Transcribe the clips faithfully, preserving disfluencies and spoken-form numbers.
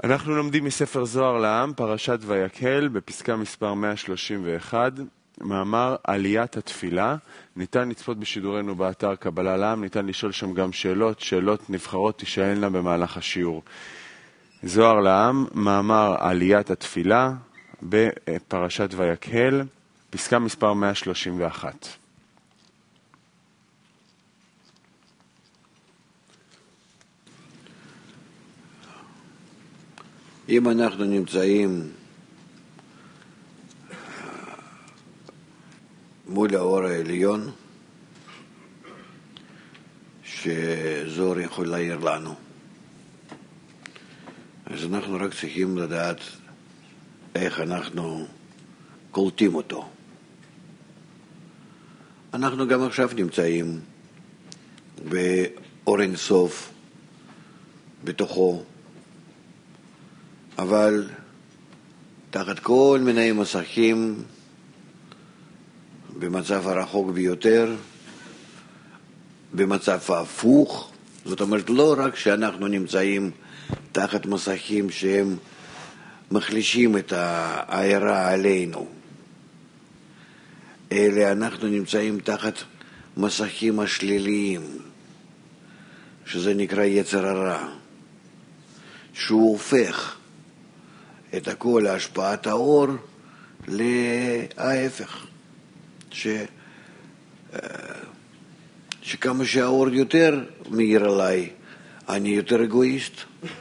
אנחנו לומדים מספר זוהר לעם, פרשת ויקהל, בפסקה מספר מאה שלושים ואחת, מאמר עליית התפילה. ניתן לצפות בשידורנו באתר קבלה לעם, ניתן לשאול שם גם שאלות, שאלות נבחרות תשאלנה במהלך השיעור. זוהר לעם, מאמר עליית התפילה, בפרשת ויקהל, פסקה מספר מאה שלושים ואחת. אם אנחנו נמצאים מול האור העליון, שזוהר יכול להעיר לנו, אז אנחנו רק צריכים לדעת איך אנחנו קולטים אותו. אנחנו גם עכשיו נמצאים באור אין סוף בתוכו, אבל תחת כל מיני מסכים במצב הרחוק ביותר, במצב ההפוך. זאת אומרת, לא רק שאנחנו נמצאים תחת מסכים שהם מחלישים את העירה עלינו, אלא אנחנו נמצאים תחת מסכים השליליים, שזה נקרא יצר הרע, שהוא הופך את הכל להשפעת האור להפך, ש... שכמה שהאור יותר מאיר עליי, אני יותר אגואיסט.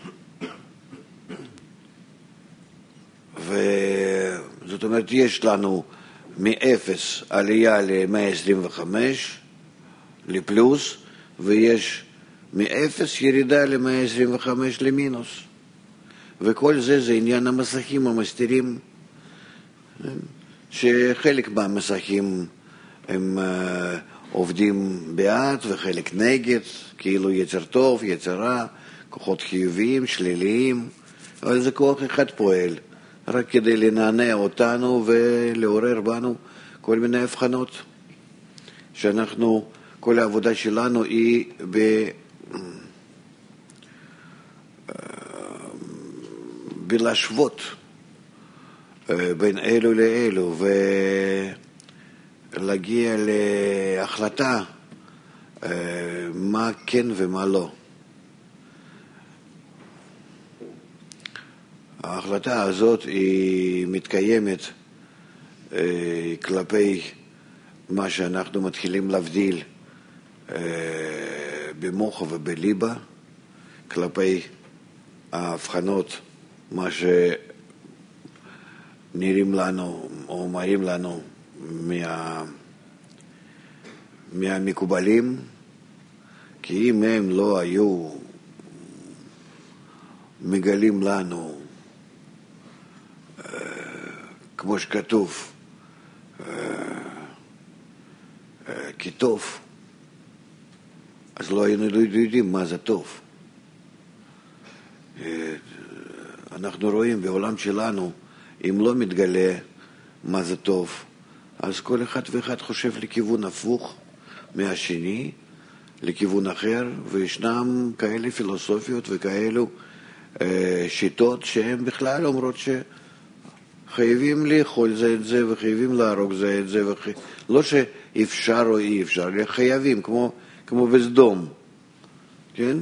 וזאת אומרת, יש לנו מאפס עלייה ל-מאה עשרים וחמש לפלוס, ויש מאפס ירידה ל-מאה עשרים וחמש למינוס. וכל זה זה עניין המסכים המסתירים, שחלק מהמסכים הם uh, עובדים בעד וחלק נגד, כאילו יצר טוב, יצר רע, כוחות חיוביים, שליליים, אבל זה כוח אחד פועל, רק כדי לנענע אותנו ולעורר בנו כל מיני הבחנות, שאנחנו, כל העבודה שלנו היא ב... בלהשוות בין אלו לאלו ולהגיע להחלטה מה כן ומה לא. ההחלטה הזאת היא מתקיימת כלפי מה שאנחנו מתחילים להבדיל במוח ובליבה, כלפי ההבחנות, מה שנראים לנו או מראים לנו מה, מהמקובלים, כי אם הם לא היו מגלים לנו כמו שכתוב כי טוב, אז לא היינו יודעים מה זה טוב. אנחנו רואים בעולם שלנו, אם לא מתגלה מה זה טוב, אז כל אחד ואחד חושב לכיוון הפוך מהשני, לכיוון אחר, וישנם כאלה פילוסופיות וכאלו אה, שיטות שהן בכלל אומרות שחייבים לאכול זה את זה וחייבים להרוג זה את זה, וחי... לא שאפשר או אי אפשר, אלא חייבים, כמו, כמו בסדום, כן?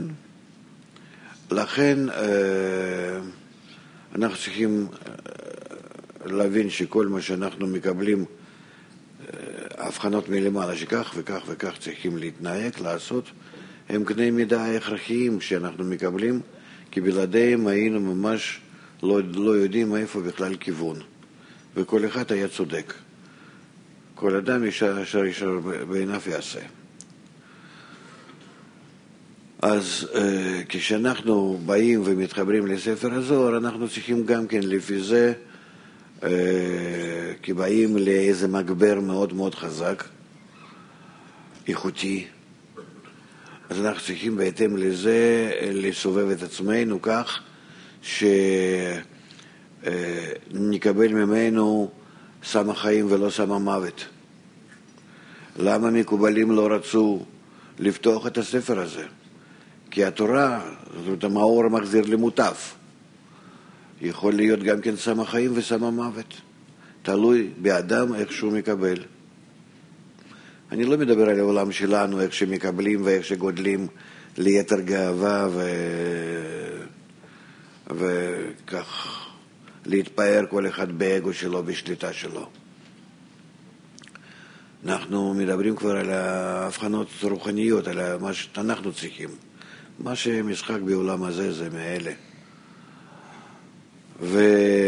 לכן אה, אנחנו צריכים להבין שכל מה שאנחנו מקבלים הבחנות מלמעלה, שכך וכך וכך צריכים להתנהג, לעשות, הם קנה מידה הכרחיים שאנחנו מקבלים, כי בלעדיהם היינו ממש לא, לא יודעים איפה בכלל כיוון, וכל אחד היה צודק. כל אדם ישר ישר ישר בעיניו יעשה. אז אה, כשאנחנו באים ומתחברים לספר הזוהר, אנחנו צריכים גם כן לפי זה, אה, כי באים לאיזה מגבר מאוד מאוד חזק, איכותי, אז אנחנו צריכים בהתאם לזה לסובב את עצמנו כך שנקבל ממנו סם החיים ולא סם המוות. למה מקובלים לא רצו לפתוח את הספר הזה? כי התורה, זאת אומרת, המאור מחזיר למוטף. יכול להיות גם כן סם החיים וסם המוות. תלוי באדם איך שהוא מקבל. אני לא מדבר על העולם שלנו, איך שמקבלים ואיך שגודלים ליתר גאווה ו... וכך להתפאר כל אחד באגו שלו, בשליטה שלו. אנחנו מדברים כבר על ההבחנות רוחניות, על מה שאנחנו צריכים. מה שמשחק בעולם הזה זה מאלה. ו...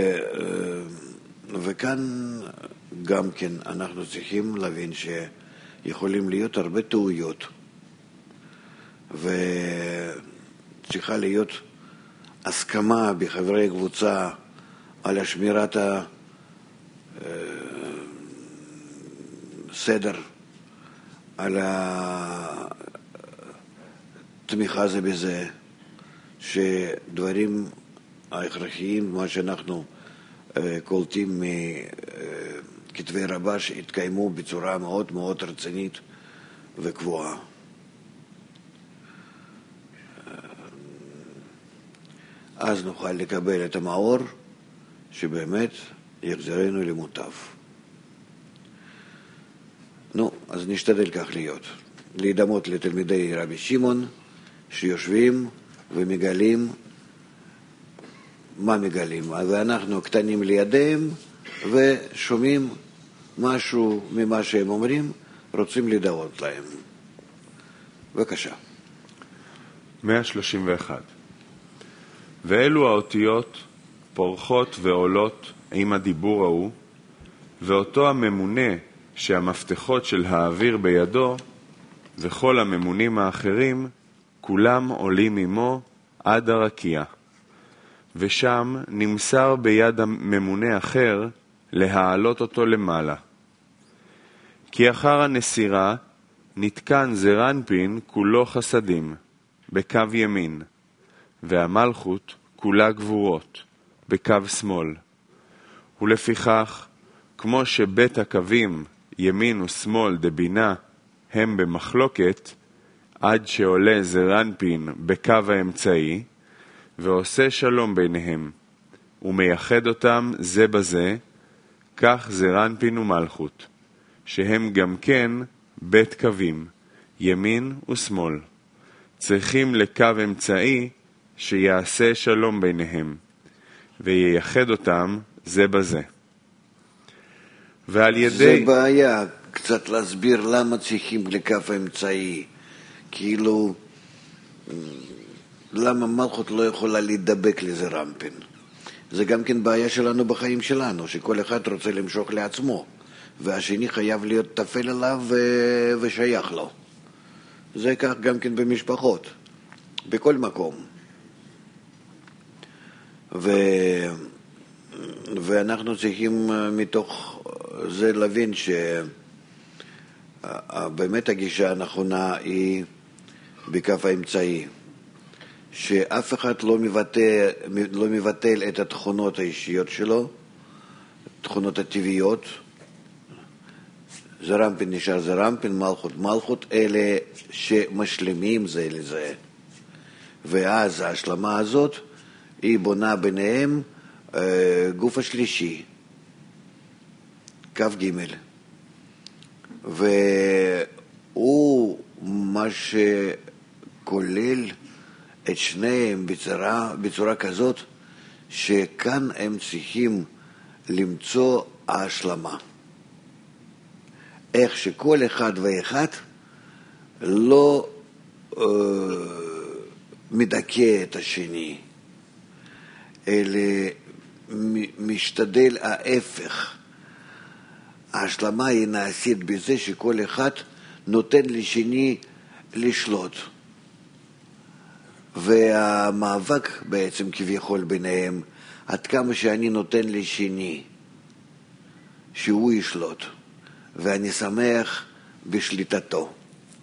וכאן גם כן אנחנו צריכים להבין שיכולים להיות הרבה טעויות. וצריכה להיות הסכמה בחברי קבוצה על השמירת הסדר, על התמיכה זה בזה, שדברים ההכרחיים, מה שאנחנו קולטים מכתבי רבש, התקיימו בצורה מאוד מאוד רצינית וקבועה. אז נוכל לקבל את המאור שבאמת יחזרנו למוטב. נו, אז נשתדל כך להיות. להידמות לתלמידי רבי שמעון שיושבים ומגלים מה מגלים. ואנחנו קטנים לידיהם ושומעים משהו ממה שהם אומרים, רוצים לדעות להם. בבקשה. מאה שלושים ואחת. ואלו האותיות פורחות ועולות עם הדיבור ההוא, ואותו הממונה שהמפתחות של האוויר בידו, וכל הממונים האחרים, כולם עולים עמו עד הרקיע. ושם נמסר ביד הממונה אחר להעלות אותו למעלה. כי אחר הנסירה נתקן זרנפין כולו חסדים, בקו ימין, והמלכות כולה גבורות, בקו שמאל. ולפיכך, כמו שבית הקווים ימין ושמאל דבינה הם במחלוקת, עד שעולה זרנפין בקו האמצעי, ועושה שלום ביניהם, ומייחד אותם זה בזה, כך זרנפין ומלכות, שהם גם כן בית קווים, ימין ושמאל. צריכים לקו אמצעי שיעשה שלום ביניהם, וייחד אותם זה בזה. ועל ידי... זה בעיה קצת להסביר למה צריכים לקו אמצעי. כאילו, למה מלכות לא יכולה להידבק לזה רמפין? זה גם כן בעיה שלנו בחיים שלנו, שכל אחד רוצה למשוך לעצמו, והשני חייב להיות תפל עליו ו... ושייך לו. זה כך גם כן במשפחות, בכל מקום. ו... ואנחנו צריכים מתוך זה להבין שבאמת הגישה הנכונה היא בקו האמצעי, שאף אחד לא מבטל, לא מבטל את התכונות האישיות שלו, תכונות הטבעיות. זרמפין נשאר זרמפין, מלכות מלכות, אלה שמשלימים זה לזה. ואז ההשלמה הזאת היא בונה ביניהם אה, גוף השלישי, קו ג', והוא מה שכולל את שניהם בצורה, בצורה כזאת שכאן הם צריכים למצוא ההשלמה. איך שכל אחד ואחד לא אה, מדכא את השני, אלא משתדל ההפך. ההשלמה היא נעשית בזה שכל אחד נותן לשני לשלוט. והמאבק בעצם כביכול ביניהם, עד כמה שאני נותן לשני שהוא ישלוט, ואני שמח בשליטתו.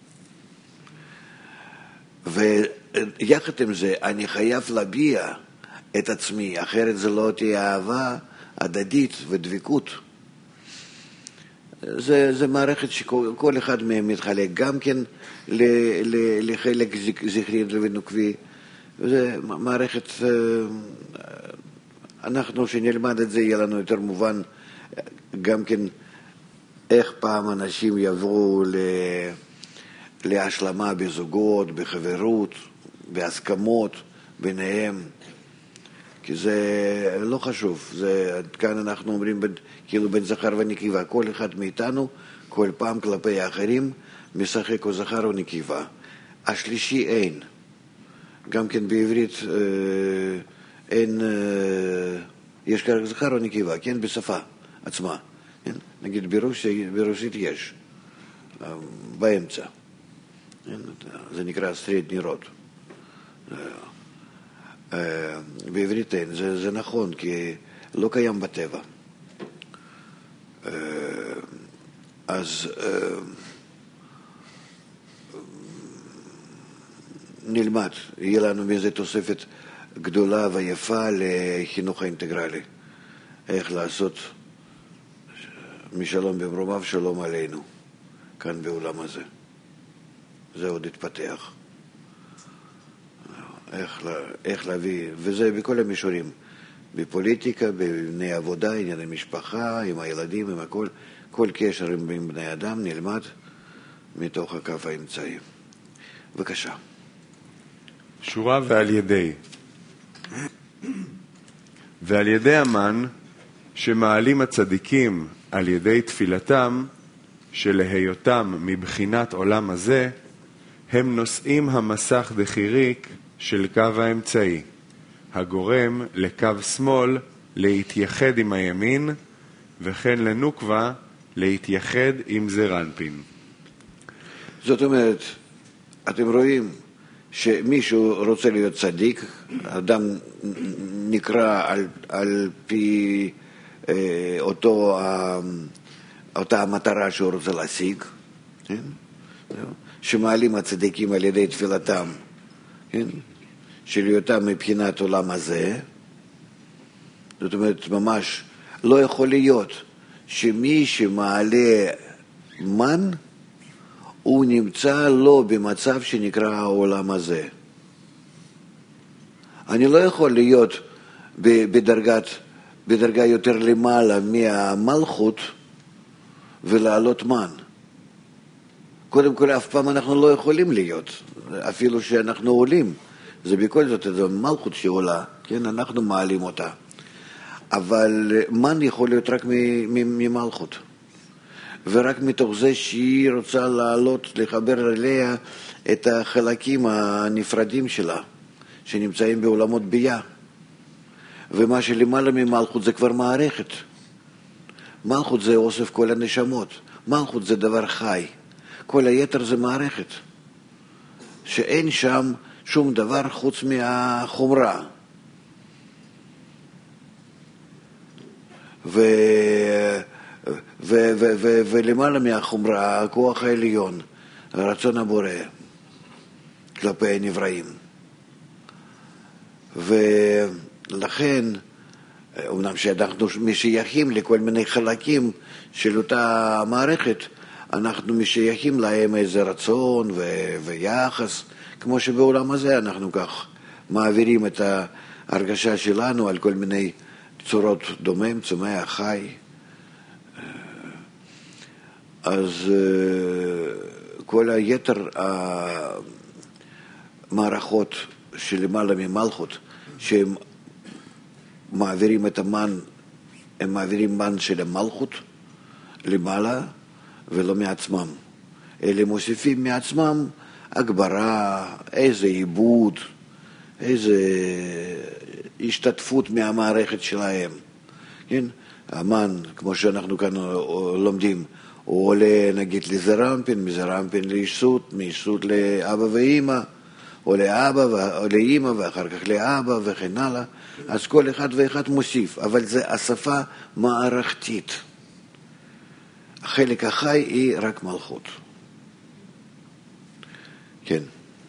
ויחד עם זה אני חייב להביע את עצמי, אחרת זה לא תהיה אהבה הדדית ודבקות. זה, זה מערכת שכל אחד מהם מתחלק גם כן לחלק זכרי ונוקבי. זה מערכת, אנחנו שנלמד את זה יהיה לנו יותר מובן גם כן איך פעם אנשים יעברו ל... להשלמה בזוגות, בחברות, בהסכמות ביניהם, כי זה לא חשוב. זה, כאן אנחנו אומרים בין, כאילו בין זכר ונקבה, כל אחד מאיתנו כל פעם כלפי האחרים משחק או זכר או נקבה. השלישי אין. גם כן בעברית אה, אין, אה, יש כרגע זכר או נקבה, כן, בשפה עצמה. כן? נגיד ברוסית, ברוסית יש, אה, באמצע. כן? זה נקרא סטרייט נירות. אה, בעברית אין, זה, זה נכון, כי לא קיים בטבע. אה, אז אה, נלמד, יהיה לנו מזה תוספת גדולה ויפה לחינוך האינטגרלי. איך לעשות משלום במרומיו שלום עלינו, כאן בעולם הזה. זה עוד התפתח. איך, איך להביא, וזה בכל המישורים, בפוליטיקה, בבני עבודה, ענייני משפחה, עם הילדים, עם הכל, כל קשר עם בני אדם נלמד מתוך הקו האמצעי. בבקשה. שורה ועל ידי. ועל ידי המן שמעלים הצדיקים על ידי תפילתם, שלהיותם מבחינת עולם הזה, הם נושאים המסך דחיריק של קו האמצעי, הגורם לקו שמאל להתייחד עם הימין, וכן לנוקבה להתייחד עם זרנפין. זאת אומרת, אתם רואים שמישהו רוצה להיות צדיק, אדם נקרא על, על פי אה, אותו, אה, אותה המטרה שהוא רוצה להשיג, כן? שמעלים הצדיקים על ידי תפילתם, כן? של היותם מבחינת עולם הזה. זאת אומרת, ממש לא יכול להיות שמי שמעלה מן, הוא נמצא לא במצב שנקרא העולם הזה. אני לא יכול להיות בדרגת, בדרגה יותר למעלה מהמלכות ולעלות מן. קודם כל, אף פעם אנחנו לא יכולים להיות, אפילו שאנחנו עולים. זה בכל זאת, זו מלכות שעולה, כן? אנחנו מעלים אותה. אבל מן יכול להיות רק ממלכות. ורק מתוך זה שהיא רוצה לעלות, לחבר אליה את החלקים הנפרדים שלה, שנמצאים בעולמות ביה. ומה שלמעלה ממלכות זה כבר מערכת. מלכות זה אוסף כל הנשמות. מלכות זה דבר חי. כל היתר זה מערכת. שאין שם שום דבר חוץ מהחומרה. ו... ו- ו- ו- ולמעלה מהחומרה, הכוח העליון, הרצון הבורא כלפי הנבראים. ולכן, אמנם שאנחנו משייכים לכל מיני חלקים של אותה מערכת, אנחנו משייכים להם איזה רצון ו- ויחס, כמו שבעולם הזה אנחנו כך מעבירים את ההרגשה שלנו על כל מיני צורות דומם, צומח, חי. אז כל היתר המערכות שלמעלה ממלכות, שהם מעבירים את המן, הם מעבירים מן של המלכות למעלה ולא מעצמם. אלה מוסיפים מעצמם הגברה, איזה עיבוד, איזה השתתפות מהמערכת שלהם. כן? המן, כמו שאנחנו כאן לומדים, הוא עולה נגיד לזרמפין, מזרמפין לישות, מישות לאבא ואמא, או לאבא או לאמא ואחר כך לאבא וכן הלאה. אז כל אחד ואחד מוסיף, אבל זה השפה מערכתית. החלק החי היא רק מלכות. כן.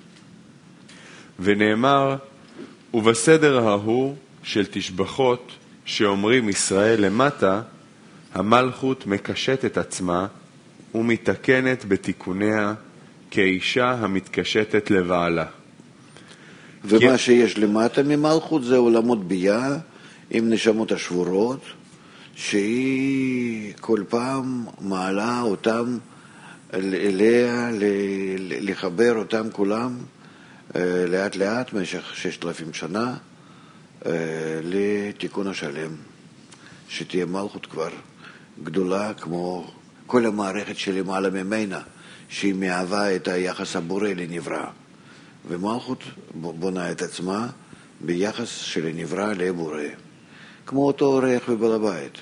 ונאמר, ובסדר ההוא של תשבחות שאומרים ישראל למטה, המלכות מקשט את עצמה ומתקנת בתיקוניה כאישה המתקשטת לבעלה. ומה שיש למטה ממלכות זה עולמות ביה, עם נשמות השבורות, שהיא כל פעם מעלה אותם אליה, לחבר אותם כולם לאט לאט במשך ששת אלפים שנה לתיקון השלם, שתהיה מלכות כבר גדולה כמו כל המערכת שלמעלה ממנה, שהיא מהווה את היחס הבורא לנברא, ומלכות בונה את עצמה ביחס של הנברא לבורא, כמו אותו אורח ובעל הבית.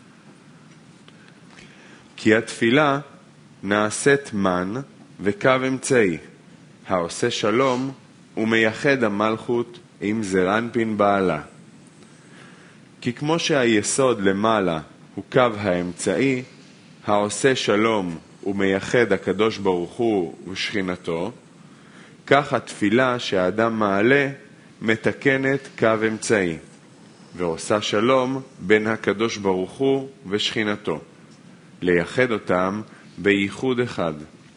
כי התפילה נעשית מן וקו אמצעי, העושה שלום ומייחד המלכות עם זר אנפין בעלה. כי כמו שהיסוד למעלה הוא קו האמצעי, העושה שלום ומייחד הקדוש ברוך הוא ושכינתו, כך התפילה שהאדם מעלה מתקנת קו אמצעי, ועושה שלום בין הקדוש ברוך הוא ושכינתו, לייחד אותם בייחוד אחד.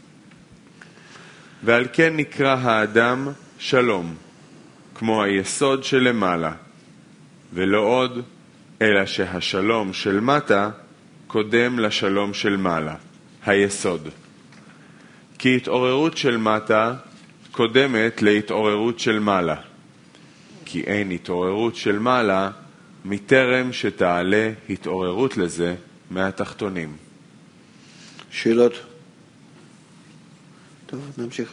ועל כן נקרא האדם שלום, כמו היסוד שלמעלה, ולא עוד, אלא שהשלום של מטה קודם לשלום של מעלה, היסוד. כי התעוררות של מטה קודמת להתעוררות של מעלה, כי אין התעוררות של מעלה מטרם שתעלה התעוררות לזה מהתחתונים. שאלות? טוב, נמשיך.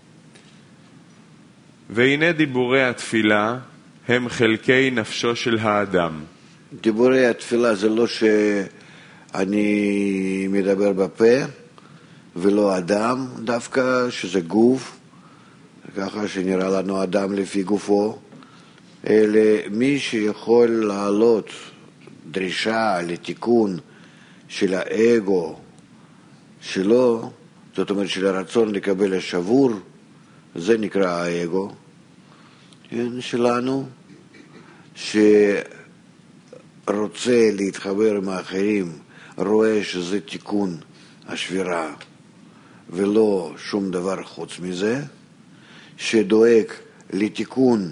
והנה דיבורי התפילה הם חלקי נפשו של האדם. דיבורי התפילה זה לא שאני מדבר בפה ולא אדם, דווקא שזה גוף, ככה שנראה לנו אדם לפי גופו, אלא מי שיכול לעלות דרישה לתיקון של האגו שלו, זאת אומרת של הרצון לקבל השבור, זה נקרא האגו שלנו, שרוצה להתחבר עם האחרים, רואה שזה תיקון השבירה ולא שום דבר חוץ מזה, שדואג לתיקון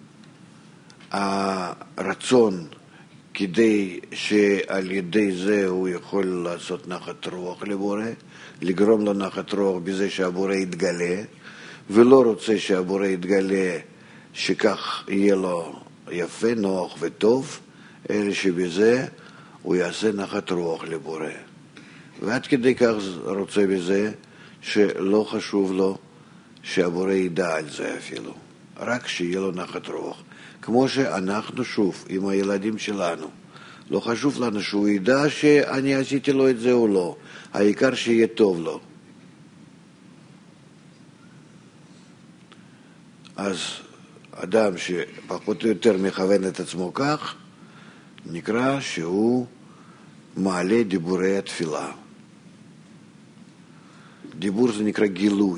הרצון כדי שעל ידי זה הוא יכול לעשות נחת רוח לבורא, לגרום לו נחת רוח בזה שהבורא יתגלה, ולא רוצה שהבורא יתגלה שכך יהיה לו יפה, נוח וטוב, אלא שבזה הוא יעשה נחת רוח לבורא. ועד כדי כך רוצה בזה שלא חשוב לו שהבורא ידע על זה אפילו, רק שיהיה לו נחת רוח. כמו שאנחנו שוב עם הילדים שלנו, לא חשוב לנו שהוא ידע שאני עשיתי לו את זה או לא, העיקר שיהיה טוב לו. אז אדם שפחות או יותר מכוון את עצמו כך, נקרא שהוא מעלה דיבורי התפילה. דיבור זה נקרא גילוי,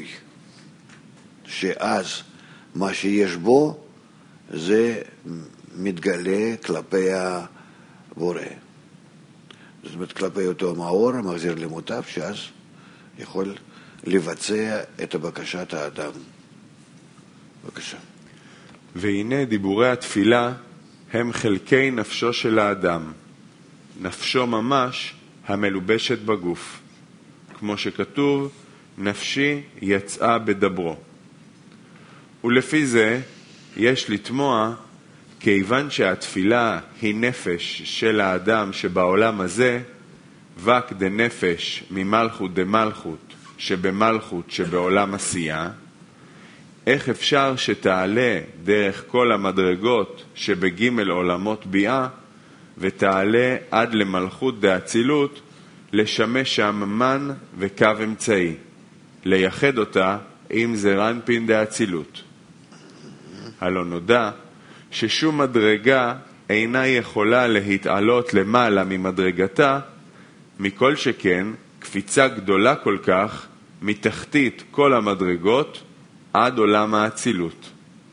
שאז מה שיש בו זה מתגלה כלפי הבורא. זאת אומרת, כלפי אותו מאור, המחזיר למוטב, שאז יכול לבצע את בקשת האדם. בבקשה. והנה דיבורי התפילה הם חלקי נפשו של האדם, נפשו ממש המלובשת בגוף, כמו שכתוב, נפשי יצאה בדברו. ולפי זה יש לתמוע, כיוון שהתפילה היא נפש של האדם שבעולם הזה, וק דנפש ממלכות דמלכות שבמלכות שבעולם עשייה, איך אפשר שתעלה דרך כל המדרגות שבגימל עולמות ביאה, ותעלה עד למלכות דאצילות, לשמש שם מן וקו אמצעי, לייחד אותה עם זר אנפין דאצילות. הלא נודע ששום מדרגה אינה יכולה להתעלות למעלה ממדרגתה, מכל שכן קפיצה גדולה כל כך מתחתית כל המדרגות עד עולם האצילות.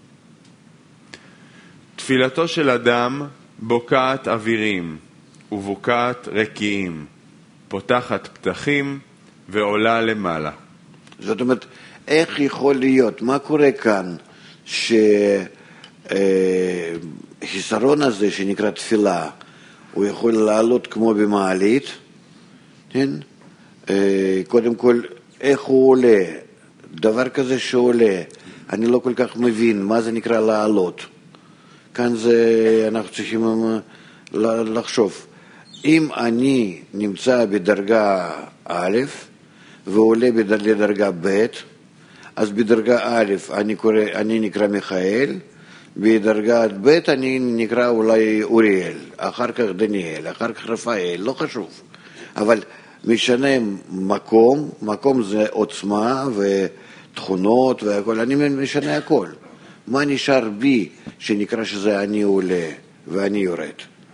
תפילתו של אדם בוקעת אווירים ובוקעת רקיעים, פותחת פתחים ועולה למעלה. זאת אומרת, איך יכול להיות, מה קורה כאן, החיסרון הזה שנקרא תפילה, הוא יכול לעלות כמו במעלית, כן? קודם כל, איך הוא עולה? דבר כזה שעולה, אני לא כל כך מבין מה זה נקרא לעלות. כאן זה, אנחנו צריכים לחשוב. אם אני נמצא בדרגה א' ועולה לדרגה ב', אז בדרגה א' אני, קורא, אני נקרא מיכאל, בדרגה ב' אני נקרא אולי אוריאל, אחר כך דניאל, אחר כך רפאל, לא חשוב. אבל משנה מקום, מקום זה עוצמה ותכונות והכל, אני משנה הכל. מה נשאר בי שנקרא שזה אני עולה ואני יורד?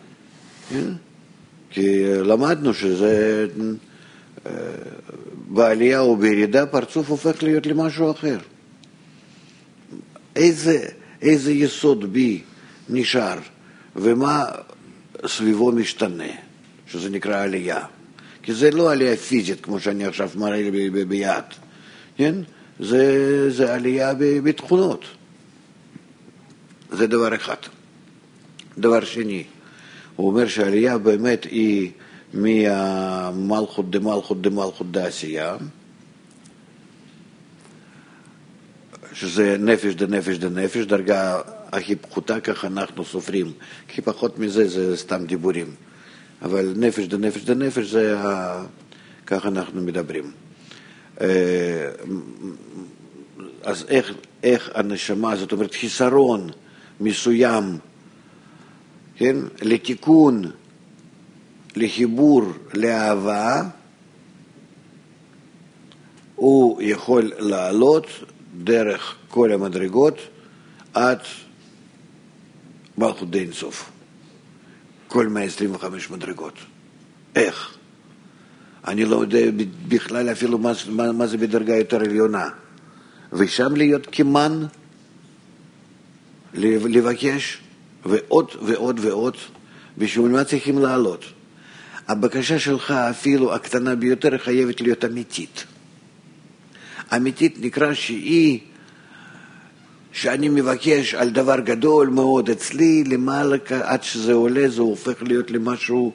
כי למדנו שזה בעלייה או בירידה פרצוף הופך להיות למשהו אחר. איזה, איזה יסוד בי נשאר ומה סביבו משתנה, שזה נקרא עלייה. כי זה לא עלייה פיזית כמו שאני עכשיו מראה ב- ב- ביד, כן? זה, זה עלייה בתכונות. זה דבר אחד. דבר שני, הוא אומר שהעלייה באמת היא מהמלכות דמלכות דמלכות דעשייה, שזה נפש דנפש דנפש, דרגה הכי פחותה, כך אנחנו סופרים, כי פחות מזה זה סתם דיבורים. אבל נפש דנפש דנפש זה ה... כך אנחנו מדברים. אז איך, איך הנשמה, זאת אומרת חיסרון מסוים, כן? לתיקון, לחיבור, לאהבה, הוא יכול לעלות דרך כל המדרגות עד מלכות אין סוף. כל מאה עשרים וחמש מדרגות. איך? אני לא יודע בכלל אפילו מה, מה, מה זה בדרגה יותר עליונה. ושם להיות כמן, לבקש, ועוד ועוד ועוד, בשביל מה צריכים לעלות. הבקשה שלך אפילו הקטנה ביותר חייבת להיות אמיתית. אמיתית נקרא שהיא, שאני מבקש על דבר גדול מאוד אצלי, למעלה עד שזה עולה, זה הופך להיות למשהו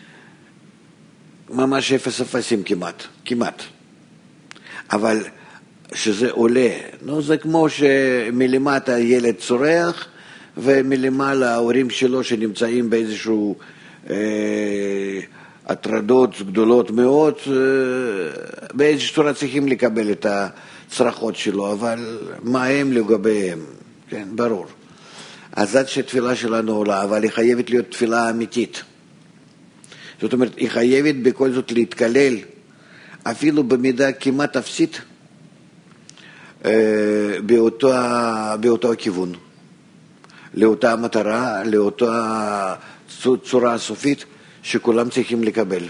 ממש אפס אפסים כמעט, כמעט. אבל שזה עולה, נו, זה כמו שמלמטה ילד צורח, ומלמעלה ההורים שלו שנמצאים באיזשהו אה, הטרדות גדולות מאוד, אה, באיזושהי צורה צריכים לקבל את הצרחות שלו, אבל מה הם לגביהם? כן, ברור. אז עד שתפילה שלנו עולה, אבל היא חייבת להיות תפילה אמיתית. זאת אומרת, היא חייבת בכל זאת להתקלל, אפילו במידה כמעט אפסית, אה, באותו, באותו הכיוון. לאותה מטרה, לאותה צורה הסופית שכולם צריכים לקבל.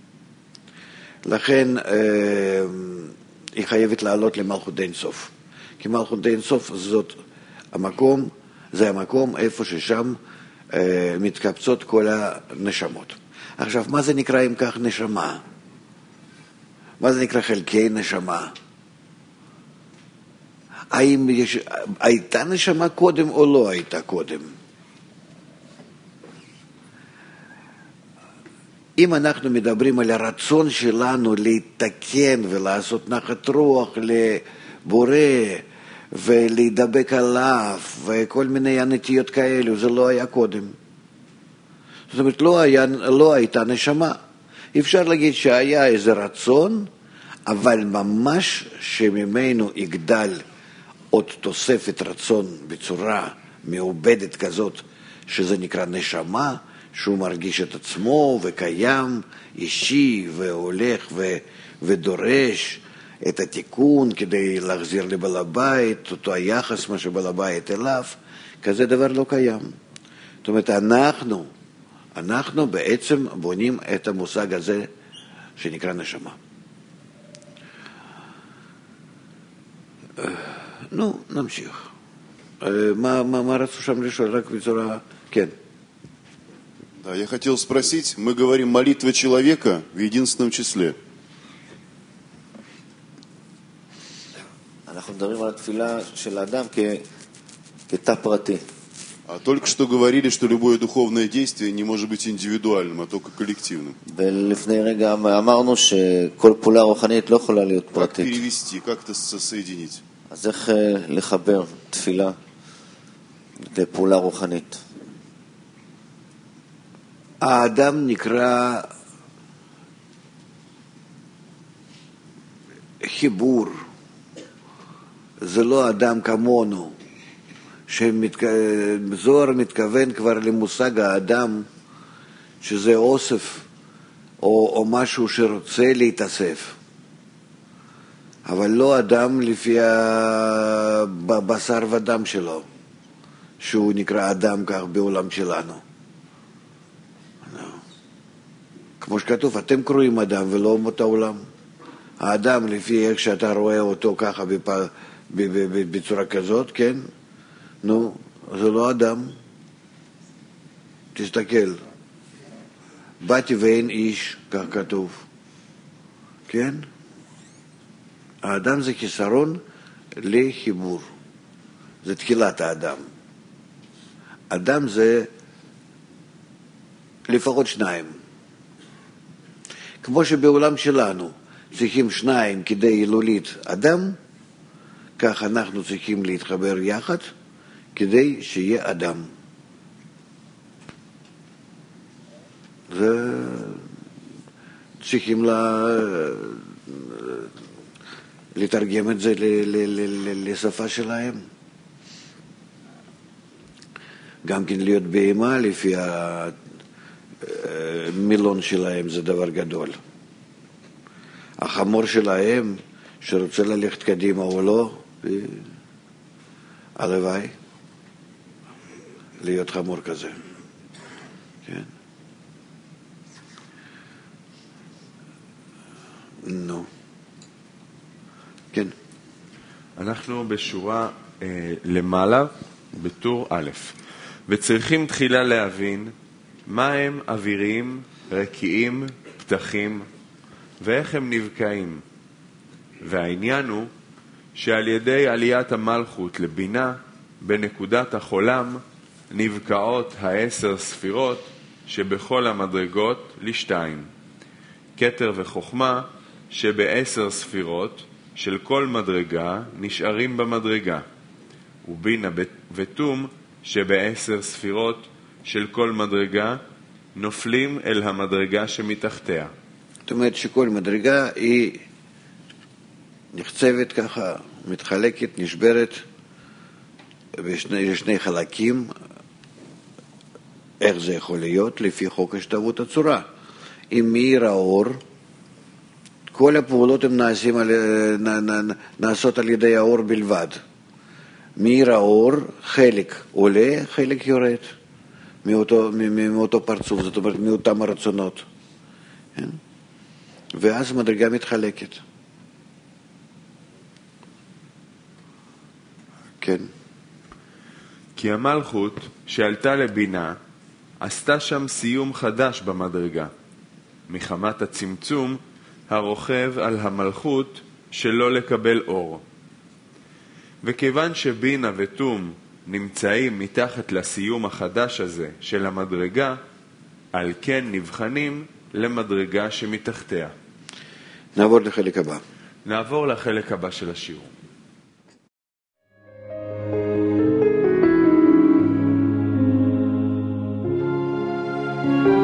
לכן אה, היא חייבת לעלות למלכות אין סוף. כי מלכות אין סוף זאת המקום, זה המקום איפה ששם אה, מתקבצות כל הנשמות. עכשיו, מה זה נקרא אם כך נשמה? מה זה נקרא חלקי נשמה? האם יש, הייתה נשמה קודם או לא הייתה קודם? אם אנחנו מדברים על הרצון שלנו להתקן ולעשות נחת רוח לבורא ולהידבק עליו וכל מיני הנטיות כאלו, זה לא היה קודם. זאת אומרת, לא, היה, לא הייתה נשמה. אפשר להגיד שהיה איזה רצון, אבל ממש שממנו יגדל עוד תוספת רצון בצורה מעובדת כזאת, שזה נקרא נשמה, שהוא מרגיש את עצמו וקיים, אישי והולך ו, ודורש את התיקון כדי להחזיר לבעל הבית, אותו היחס מה שבעל הבית אליו, כזה דבר לא קיים. זאת אומרת, אנחנו, אנחנו בעצם בונים את המושג הזה שנקרא נשמה. נו, נמשיך. מה, מה, מה רצו שם לשאול? רק בצורה... כן. Да, я хотел спросить, мы говорим молитва человека в единственном числе. אנחנו מדברים על התפילה של האדם כתא פרטי. А только что говорили, что любое духовное действие не может быть индивидуальным, а только коллективным. ולפני רגע אמרנו שכל פעולה רוחנית לא יכולה להיות Как פרטית. перевести, как это соединить? אז איך לחבר תפילה לפעולה רוחנית? האדם נקרא חיבור. זה לא אדם כמונו. שזוהר מתכוון כבר למושג האדם, שזה אוסף או, או משהו שרוצה להתאסף. אבל לא אדם לפי הבשר ודם שלו, שהוא נקרא אדם כך בעולם שלנו. כמו שכתוב, אתם קוראים אדם ולא אומות העולם. האדם לפי איך שאתה רואה אותו ככה בצורה כזאת, כן? נו, זה לא אדם. תסתכל. באתי ואין איש, כך כתוב. כן? האדם זה חיסרון לחיבור. זה תחילת האדם. אדם זה לפחות שניים. כמו שבעולם שלנו צריכים שניים כדי להוליד אדם, כך אנחנו צריכים להתחבר יחד כדי שיהיה אדם. זה צריכים לה... לתרגם את זה ל... ל... ל... לשפה שלהם. גם כן להיות בהמה לפי המילון שלהם זה דבר גדול. החמור שלהם שרוצה ללכת קדימה או לא, הלוואי להיות חמור כזה. כן. נו. כן. אנחנו בשורה אה, למעלה, בטור א', וצריכים תחילה להבין מה הם אווירים, רקיעים, פתחים, ואיך הם נבקעים. והעניין הוא שעל ידי עליית המלכות לבינה, בנקודת החולם, נבקעות העשר ספירות שבכל המדרגות לשתיים. כתר וחוכמה שבעשר ספירות של כל מדרגה נשארים במדרגה. ובינה ותום שבעשר ספירות של כל מדרגה נופלים אל המדרגה שמתחתיה. זאת אומרת שכל מדרגה היא נחצבת ככה, מתחלקת, נשברת בשני, בשני חלקים. איך זה יכול להיות? לפי חוק השתוות הצורה. אם מאיר האור, כל הפעולות הן נעשים על, נעשות על ידי האור בלבד. מאיר האור, חלק עולה, חלק יורד מאותו, מאותו פרצוף, זאת אומרת מאותם הרצונות. כן? ואז מדרגה מתחלקת. כן. כי המלכות שעלתה לבינה עשתה שם סיום חדש במדרגה, מחמת הצמצום הרוכב על המלכות שלא לקבל אור. וכיוון שבינה ותום נמצאים מתחת לסיום החדש הזה של המדרגה, על כן נבחנים למדרגה שמתחתיה. נעבור לחלק הבא. נעבור לחלק הבא של השיעור.